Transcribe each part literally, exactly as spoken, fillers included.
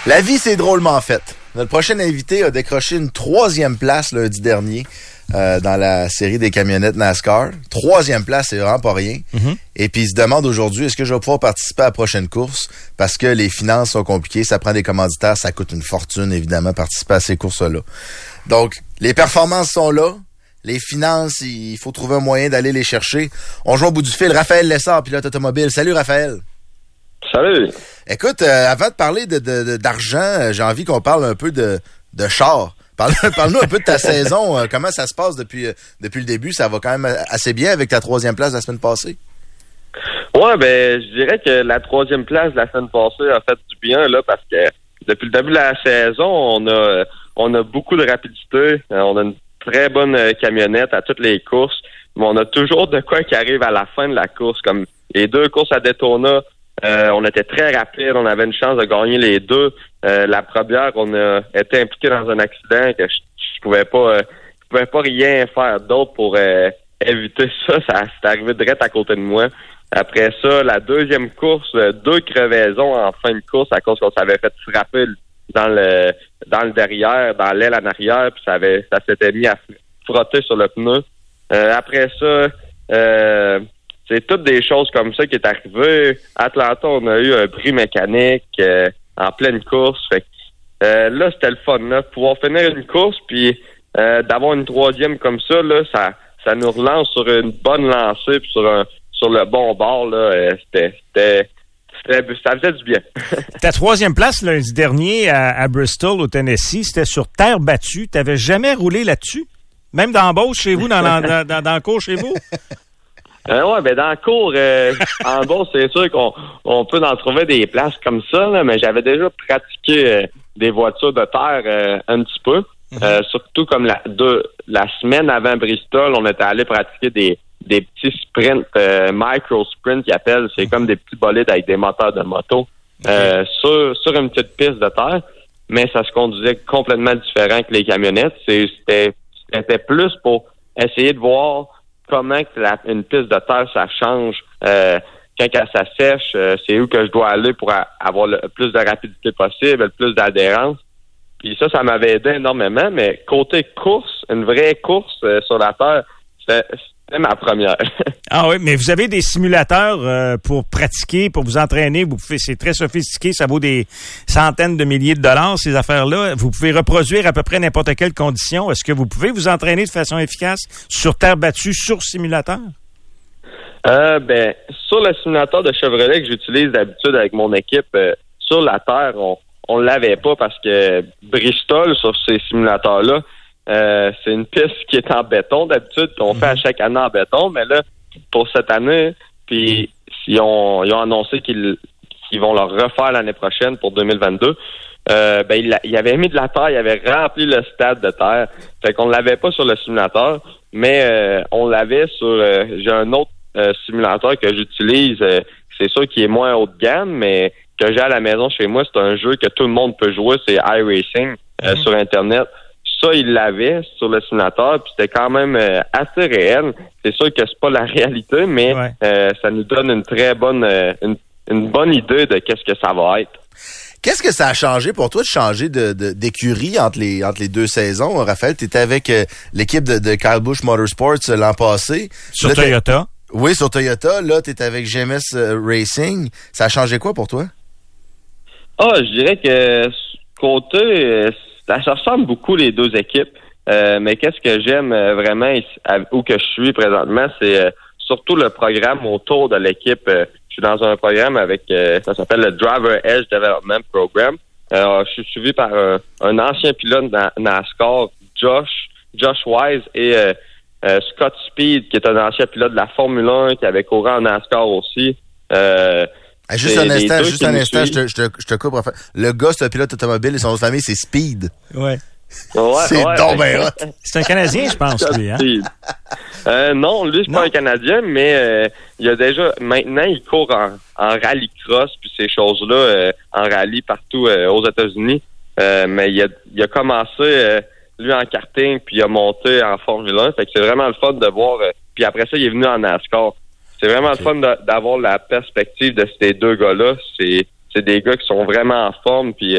La vie, c'est drôlement faite. Notre prochain invité a décroché une troisième place lundi dernier euh, dans la série des camionnettes NASCAR. Troisième place, c'est vraiment pas rien. Mm-hmm. Et puis, il se demande aujourd'hui, est-ce que je vais pouvoir participer à la prochaine course? Parce que les finances sont compliquées, ça prend des commanditaires, ça coûte une fortune, évidemment, participer à ces courses-là. Donc, les performances sont là. Les finances, il faut trouver un moyen d'aller les chercher. On joue au bout du fil. Raphaël Lessard, pilote automobile. Salut, Raphaël. Salut. Écoute, euh, avant de parler de, de, de, d'argent, euh, j'ai envie qu'on parle un peu de, de char. Parle, parle-nous un peu de ta saison. Euh, comment ça se passe depuis, euh, depuis le début? Ça va quand même assez bien avec ta troisième place la semaine passée. Ouais, ben, je dirais que la troisième place de la semaine passée a fait du bien, là, parce que depuis le début de la saison, on a, on a beaucoup de rapidité. On a une très bonne camionnette à toutes les courses. Mais on a toujours de quoi qui arrive à la fin de la course. Comme les deux courses à Daytona, euh, on était très rapide. On avait une chance de gagner les deux. Euh, la première, on a été impliqué dans un accident que je, je pouvais pas, euh, je pouvais pas rien faire d'autre pour euh, éviter ça. Ça c'est arrivé direct à côté de moi. Après ça, la deuxième course, deux crevaisons en fin de course à cause qu'on s'avait fait frapper dans le dans le derrière, dans l'aile en arrière, puis ça avait ça s'était mis à frotter sur le pneu. Euh, après ça, euh, c'est toutes des choses comme ça qui est arrivé. À Atlanta, on a eu un bris mécanique euh, en pleine course. Fait que, euh, là, c'était le fun, là, pouvoir finir une course, puis euh, d'avoir une troisième comme ça, là, ça ça nous relance sur une bonne lancée, puis sur un sur le bon bord, là, euh, c'était c'était ça faisait du bien. Ta troisième place lundi dernier à, à Bristol, au Tennessee, c'était sur terre battue. Tu n'avais jamais roulé là-dessus? Même dans la Beauce chez vous, dans, dans, dans, dans le cours chez vous? Euh, oui, ben dans le cours, euh, en Beauce, c'est sûr qu'on on peut en trouver des places comme ça, là, mais j'avais déjà pratiqué euh, des voitures de terre euh, un petit peu. Mm-hmm. Euh, surtout comme la, deux, la semaine avant Bristol, on était allé pratiquer des des petits sprints, euh, micro-sprints qu'ils appellent. C'est comme des petits bolides avec des moteurs de moto euh, okay. sur, sur une petite piste de terre, mais ça se conduisait complètement différent que les camionnettes. C'est, c'était, c'était plus pour essayer de voir comment que la, une piste de terre, ça change. Euh, quand elle s'assèche, euh, c'est où que je dois aller pour a, avoir le plus de rapidité possible, le plus d'adhérence. Puis ça, ça m'avait aidé énormément, mais côté course, une vraie course euh, sur la terre, c'était C'est ma première. Ah oui, mais vous avez des simulateurs euh, pour pratiquer, pour vous entraîner. Vous pouvez, c'est très sophistiqué, ça vaut des centaines de milliers de dollars, ces affaires-là. Vous pouvez reproduire à peu près n'importe quelle condition. Est-ce que vous pouvez vous entraîner de façon efficace sur terre battue, sur simulateur? Euh, ben, sur le simulateur de Chevrolet que j'utilise d'habitude avec mon équipe, euh, sur la terre, on on l'avait pas parce que Bristol, sur ces simulateurs-là, Euh, c'est une piste qui est en béton d'habitude, qu'on mmh. fait à chaque année en béton, mais là, pour cette année, puis ils ont, ils ont annoncé qu'ils, qu'ils vont le refaire l'année prochaine pour deux mille vingt-deux. Euh, ben, il, il avait mis de la terre, il avait rempli le stade de terre. Fait qu'on l'avait pas sur le simulateur, mais euh, on l'avait sur euh, j'ai un autre euh, simulateur que j'utilise, euh, c'est sûr qu'il est moins haut de gamme, mais que j'ai à la maison chez moi, c'est un jeu que tout le monde peut jouer, c'est iRacing euh, mmh. sur Internet. Ça, il l'avait sur le simulateur, puis c'était quand même euh, assez réel. C'est sûr que c'est pas la réalité, mais ouais. euh, ça nous donne une très bonne euh, une, une bonne idée de qu'est-ce que ça va être. Qu'est-ce que ça a changé pour toi de changer de, de, d'écurie entre les entre les deux saisons? Raphaël, tu étais avec euh, l'équipe de, de Kyle Busch Motorsports euh, l'an passé. Sur là, Toyota. Oui, sur Toyota. Là, tu étais avec G M S euh, Racing. Ça a changé quoi pour toi? Ah, je dirais que côté... Euh, Ça, ça ressemble beaucoup les deux équipes, euh, mais qu'est-ce que j'aime euh, vraiment où que je suis présentement, c'est euh, surtout le programme autour de l'équipe. Euh, je suis dans un programme avec, euh, ça s'appelle le Driver Edge Development Program. Euh, je suis suivi par un, un ancien pilote na- NASCAR, Josh, Josh Wise, et euh, euh, Scott Speed, qui est un ancien pilote de la Formule un, qui avait couru en NASCAR aussi. Euh, Ah, juste un instant, juste un instant, je te, je te, je te coupe. Le gars, c'est un pilote automobile et son nom de famille, c'est Speed. Ouais. ouais c'est ouais, donc ben, ben hot. C'est un Canadien, je pense, lui, hein? Euh, non, lui, c'est non. pas un Canadien, mais euh, il a déjà, maintenant, il court en, en rallycross, puis ces choses-là, euh, en rallye partout euh, aux États-Unis. Euh, mais il a, il a commencé, euh, lui, en karting, puis il a monté en Formule un. Fait que c'est vraiment le fun de voir. Euh, puis après ça, il est venu en NASCAR. C'est vraiment okay. le fun de, d'avoir la perspective de ces deux gars-là. C'est, c'est des gars qui sont vraiment en forme, puis euh,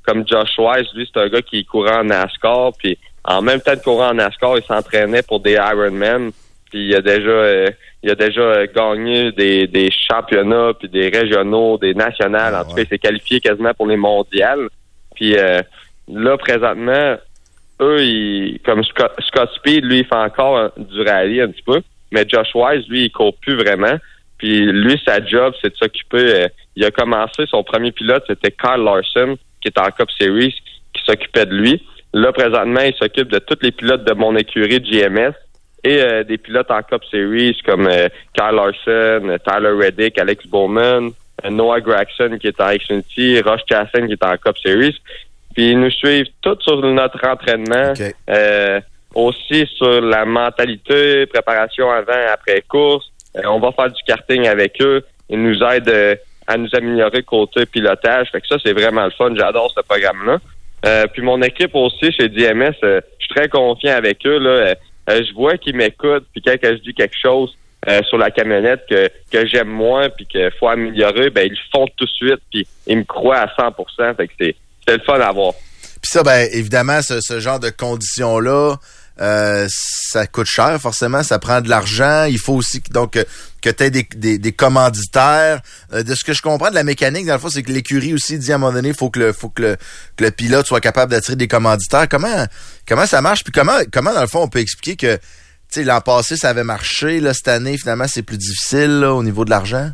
comme Josh Wise, lui, c'est un gars qui courait en NASCAR, puis en même temps de courir en NASCAR, il s'entraînait pour des Ironman, puis il a déjà euh, il a déjà euh, gagné des, des championnats, puis des régionaux, des nationales. En tout cas, il s'est qualifié quasiment pour les mondiales. Puis euh, là, présentement, eux, ils, comme Scott, Scott Speed, lui, il fait encore un, du rallye un petit peu, mais Josh Wise, lui, il court plus vraiment. Puis lui, sa job, c'est de s'occuper. Euh, il a commencé, son premier pilote, c'était Kyle Larson, qui est en Cup Series, qui s'occupait de lui. Là, présentement, il s'occupe de tous les pilotes de mon écurie de G M S et euh, des pilotes en Cup Series comme euh, Kyle Larson, Tyler Reddick, Alex Bowman, euh, Noah Gragson qui est en Xfinity, Ross Chastain qui est en Cup Series. Puis ils nous suivent tous sur notre entraînement, okay. euh, aussi sur la mentalité, préparation avant, après course. Euh, on va faire du karting avec eux. Ils nous aident euh, à nous améliorer côté pilotage. Fait que ça, c'est vraiment le fun. J'adore ce programme-là. Euh, puis mon équipe aussi chez D M S, euh, je suis très confiant avec eux. Là, euh, euh, je vois qu'ils m'écoutent, puis quand je dis quelque chose euh, sur la camionnette que que j'aime moins, puis qu'il faut améliorer, ben ils le font tout de suite, puis ils me croient à cent pour cent. Fait que c'est c'est le fun à voir. Puis ça, ben évidemment, ce, ce genre de conditions-là, euh, ça coûte cher, forcément, ça prend de l'argent. Il faut aussi donc que, que tu aies des, des, des commanditaires. Euh, de ce que je comprends de la mécanique, dans le fond, c'est que l'écurie aussi dit à un moment donné, il faut que le faut que le, que le pilote soit capable d'attirer des commanditaires. Comment comment ça marche? Puis comment, comment dans le fond, on peut expliquer que tu sais, l'an passé, ça avait marché, là, cette année, finalement, c'est plus difficile là, au niveau de l'argent?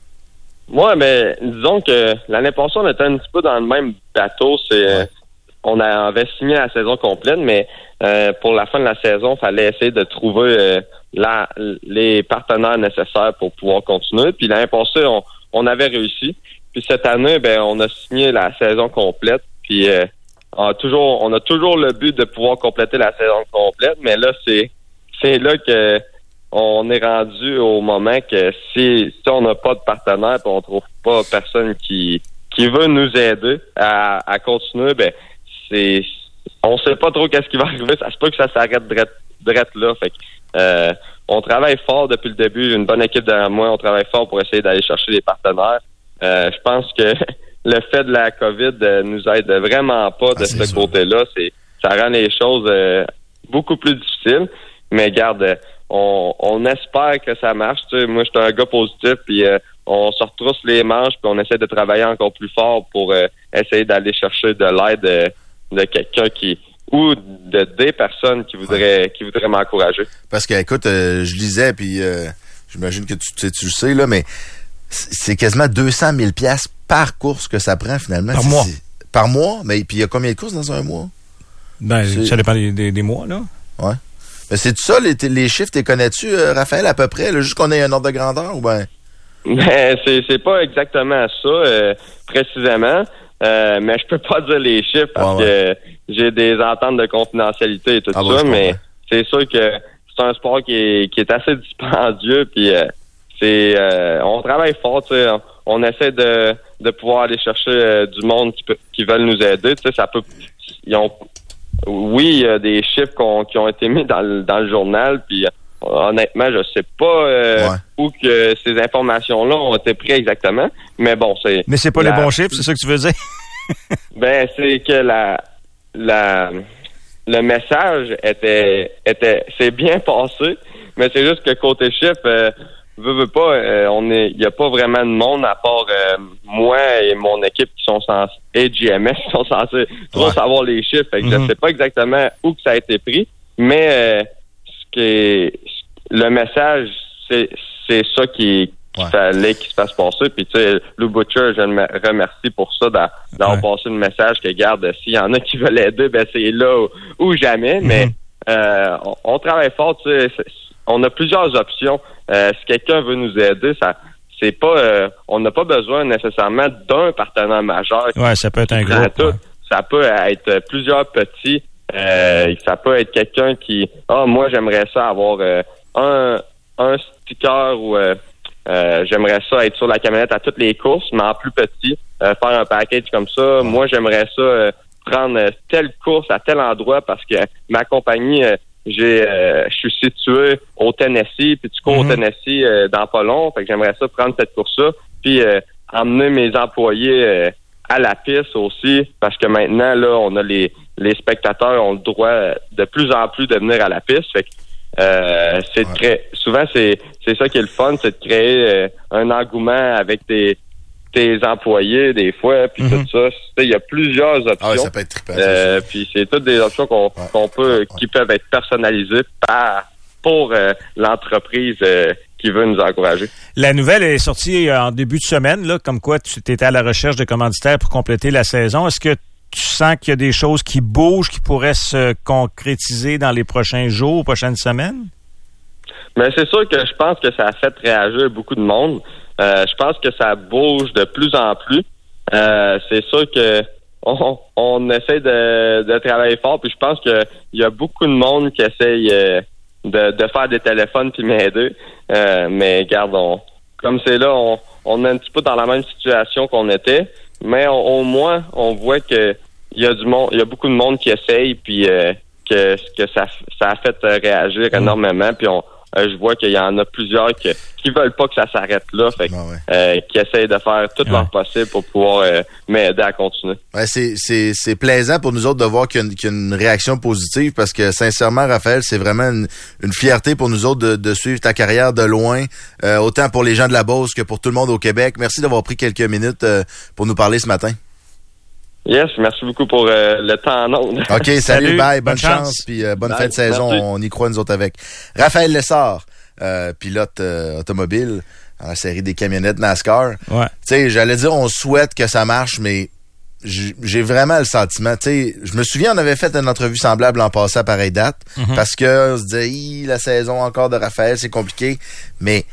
Ouais, mais disons que l'année passée, on était un petit peu dans le même bateau. C'est ouais. On avait signé la saison complète, mais euh, pour la fin de la saison, il fallait essayer de trouver euh, la, les partenaires nécessaires pour pouvoir continuer. Puis l'année passée, on, on avait réussi. Puis cette année, ben on a signé la saison complète. Puis euh, on a toujours, on a toujours le but de pouvoir compléter la saison complète. Mais là, c'est c'est là que on est rendu au moment que si, si on n'a pas de partenaire, puis on trouve pas personne qui qui veut nous aider à, à continuer, ben c'est on sait pas trop qu'est-ce qui va arriver. Ça se peut que ça s'arrête drette, drette là. Fait que, euh, on travaille fort depuis le début. Une bonne équipe derrière moi. On travaille fort pour essayer d'aller chercher des partenaires. Euh, je pense que le fait de la COVID euh, nous aide vraiment pas de ah, ce sûr. côté-là. C'est ça rend les choses euh, beaucoup plus difficiles. Mais garde, on, on espère que ça marche. Tu sais, moi, je suis un gars positif. Puis euh, on se retrousse les manches. Puis on essaie de travailler encore plus fort pour euh, essayer d'aller chercher de l'aide. Euh, de quelqu'un qui ou de des personnes qui voudraient qui voudraient m'encourager. Parce que écoute, euh, je lisais puis euh, j'imagine que tu, tu, tu le sais là, mais c'est quasiment deux cent mille piastres par course que ça prend finalement. Par c'est, mois. C'est, par mois, mais puis il y a combien de courses dans un mois? Ben c'est... ça dépend des, des, des mois là. Ouais. Mais c'est tout ça les, les chiffres, t'es connais-tu, euh, Raphaël, à peu près, là, juste qu'on ait un ordre de grandeur ou ben? Ben c'est c'est pas exactement ça euh, précisément. Euh, mais je peux pas dire les chiffres parce ouais, ouais. que j'ai des ententes de confidentialité et tout ah, ça, bon, mais c'est sûr que c'est un sport qui est, qui est assez dispendieux, puis euh, c'est euh, on travaille fort, tu sais, on, on essaie de, de pouvoir aller chercher euh, du monde qui peut, qui veulent nous aider, tu sais, ça peut ils ont oui, il y a des chiffres qu'on, qui ont été mis dans le, dans le journal, puis honnêtement, je sais pas euh, ouais. où que ces informations-là ont été prises exactement, mais bon, c'est... Mais c'est pas la... les bons chiffres, c'est ça que tu veux dire? Ben, c'est que la... la le message était... était c'est bien passé, mais c'est juste que côté chiffres, euh, veux, veux pas, euh, on est... il y a pas vraiment de monde à part euh, moi et mon équipe qui sont censés... et G M S qui sont censés trop ouais. savoir les chiffres. Fait que mm-hmm. je sais pas exactement où que ça a été pris, mais... Euh, que le message, c'est c'est ça qui, qui ouais. fallait qu'il se fasse passer. Puis tu sais, Lou Butcher, je le remercie pour ça d'avoir ouais. passé le message que garde, s'il y en a qui veulent aider, ben c'est là ou, ou jamais. Mm-hmm. Mais euh, on, on travaille fort, tu sais, on a plusieurs options. Euh, si quelqu'un veut nous aider, ça c'est pas euh, on n'a pas besoin nécessairement d'un partenaire majeur. Ouais, ça peut être un groupe. Tout. Ouais. Ça peut être plusieurs petits. Euh, ça peut être quelqu'un qui ah oh, moi j'aimerais ça avoir euh, un un sticker ou euh, euh, j'aimerais ça être sur la camionnette à toutes les courses mais en plus petit, euh, faire un package comme ça. Ouais. Moi j'aimerais ça euh, prendre euh, telle course à tel endroit parce que ma compagnie euh, j'ai euh, je suis situé au Tennessee puis tu cours mm-hmm. au Tennessee euh, dans pas long, fait que j'aimerais ça prendre cette course là puis euh, emmener mes employés euh, à la piste aussi, parce que maintenant, là, on a les, les spectateurs ont le droit de plus en plus de venir à la piste. Fait que, euh, c'est de créer, souvent, c'est, c'est ça qui est le fun, c'est de créer euh, un engouement avec tes, tes employés, des fois, puis mm-hmm. tout ça. Il y a plusieurs options. Ah ouais, ça peut être trippant, euh, puis c'est toutes des options qu'on, ouais. qu'on peut, ouais. qui peuvent être personnalisées par, pour euh, l'entreprise euh, qui veut nous encourager. La nouvelle est sortie en début de semaine, là, comme quoi tu étais à la recherche de commanditaires pour compléter la saison. Est-ce que tu sens qu'il y a des choses qui bougent, qui pourraient se concrétiser dans les prochains jours, prochaines semaines? Mais c'est sûr que je pense que ça a fait réagir beaucoup de monde. Euh, je pense que ça bouge de plus en plus. Euh, c'est sûr que on, on essaie de, de travailler fort, puis je pense qu'il y a beaucoup de monde qui essaye euh, de, de faire des téléphones puis m'aider. Euh, mais regarde, on, comme c'est là, on, on est un petit peu dans la même situation qu'on était, mais on, au moins, on voit que il y a du monde, il y a beaucoup de monde qui essaye, puis euh, que, que ça, ça a fait réagir mmh. énormément, puis on Euh, je vois qu'il y en a plusieurs qui, qui veulent pas que ça s'arrête là, fait que, ah ouais. euh, qui essayent de faire tout ouais. leur possible pour pouvoir euh, m'aider à continuer. Ouais, c'est, c'est, c'est plaisant pour nous autres de voir qu'il y a une, qu'il y a une réaction positive parce que sincèrement, Raphaël, c'est vraiment une, une fierté pour nous autres de, de suivre ta carrière de loin, euh, autant pour les gens de la Beauce que pour tout le monde au Québec. Merci d'avoir pris quelques minutes euh, pour nous parler ce matin. Yes, merci beaucoup pour euh, le temps en ondes. OK, salut, salut bye, bonne, bonne chance, chance puis euh, bonne bye, fin de saison, merci. On y croit nous autres avec. Raphaël Lessard, euh, pilote euh, automobile dans la série des camionnettes NASCAR. Ouais. Tu sais, j'allais dire on souhaite que ça marche, mais j'ai vraiment le sentiment, tu sais, je me souviens on avait fait une entrevue semblable en passant à pareille date, mm-hmm. parce que on se disait, la saison encore de Raphaël, c'est compliqué, mais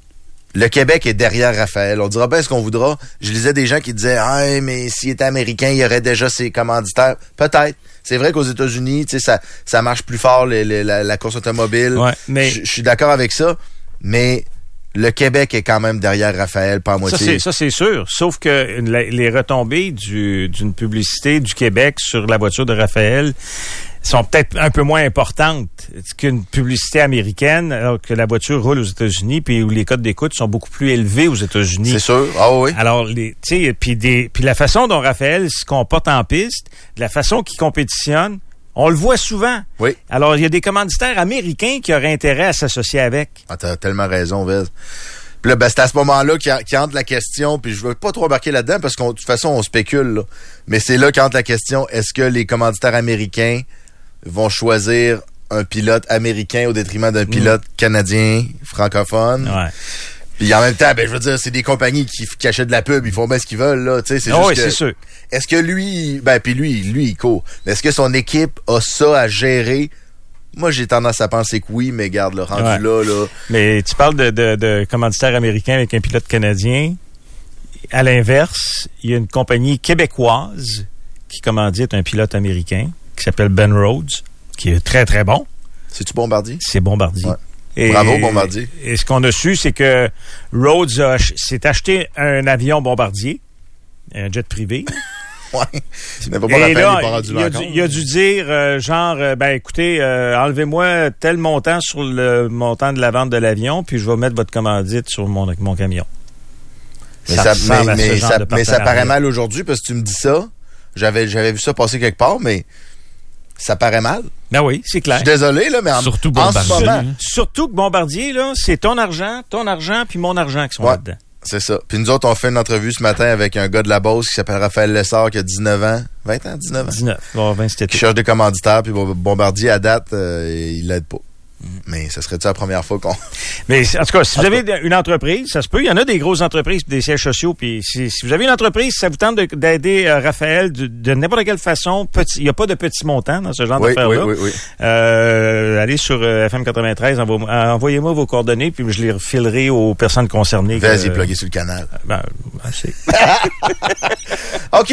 le Québec est derrière Raphaël. On dira bien ce qu'on voudra. Je lisais des gens qui disaient « Ah, mais s'il était américain, il y aurait déjà ses commanditaires. » Peut-être. C'est vrai qu'aux États-Unis, tu sais, ça, ça marche plus fort, les, les, la, la course automobile. Ouais, mais je suis d'accord avec ça, mais le Québec est quand même derrière Raphaël, pas à moitié. Ça, c'est, ça, c'est sûr. Sauf que la, les retombées du, d'une publicité du Québec sur la voiture de Raphaël sont peut-être un peu moins importantes qu'une publicité américaine, alors que la voiture roule aux États-Unis, puis où les codes d'écoute sont beaucoup plus élevés aux États-Unis. C'est sûr. Ah oui. Alors, les, tu sais, puis des, puis la façon dont Raphaël se comporte en piste, la façon qu'il compétitionne, on le voit souvent. Oui. Alors, il y a des commanditaires américains qui auraient intérêt à s'associer avec. Ah, t'as tellement raison, Vez. Puis là, ben, c'est à ce moment-là qu'il qu entre la question, puis je veux pas trop embarquer là-dedans, parce qu'on de toute façon, on spécule, là. Mais c'est là qu'entre la question, est-ce que les commanditaires américains vont choisir un pilote américain au détriment d'un pilote mmh. canadien, francophone? Ouais. Puis en même temps, ben je veux dire, c'est des compagnies qui, qui achètent de la pub, ils font bien ce qu'ils veulent, là, tu sais, c'est oh juste oui, que, c'est sûr. Est-ce que lui, ben puis lui, lui, il court. Mais est-ce que son équipe a ça à gérer? Moi, j'ai tendance à penser que oui, mais garde, le rendu ouais. là, là. Mais tu parles de, de, de commanditaire américain avec un pilote canadien. À l'inverse, il y a une compagnie québécoise qui commandite un pilote américain qui s'appelle Ben Rhodes, qui est très, très bon. C'est-tu Bombardier? C'est Bombardier. Ouais. Et, bravo, Bombardier. Et ce qu'on a su, c'est que Rhodes a, s'est acheté un avion Bombardier, un jet privé. Ouais. Mais pas la et peine, là, il, il, a dû, il a dû dire, euh, genre, euh, ben écoutez, euh, enlevez-moi tel montant sur le montant de la vente de l'avion, puis je vais mettre votre commandite sur mon, mon camion. Mais ça, ça, mais, mais, ça, mais ça paraît mal aujourd'hui, parce que tu me dis ça. J'avais, j'avais vu ça passer quelque part, mais ça paraît mal. Ben oui, c'est clair. Je suis désolé, là, mais en, Surtout en ce moment... Surtout que Bombardier, là, c'est ton argent, ton argent, puis mon argent qui sont ouais, là-dedans. C'est ça. Puis nous autres, on fait une entrevue ce matin avec un gars de la Beauce qui s'appelle Raphaël Lessard, qui a dix-neuf ans. vingt ans, dix-neuf ans? dix-neuf. Oh, vingt, c'était qui cherche des commanditaires, puis Bombardier, à date, euh, il l'aide pas. Mais ça serait-tu la première fois qu'on... Mais en tout cas, si vous avez une entreprise, ça se peut, il y en a des grosses entreprises, des sièges sociaux, puis si, si vous avez une entreprise, ça vous tente de, d'aider euh, Raphaël de, de n'importe quelle façon, petit, il n'y a pas de petits montants dans ce genre oui, d'affaires-là. Oui, oui, oui. Euh, allez sur euh, F M quatre-vingt-treize, envo- envoyez-moi vos coordonnées, puis je les refilerai aux personnes concernées. Vas-y, que, pluguez sur le canal. Ben, ben c'est... OK.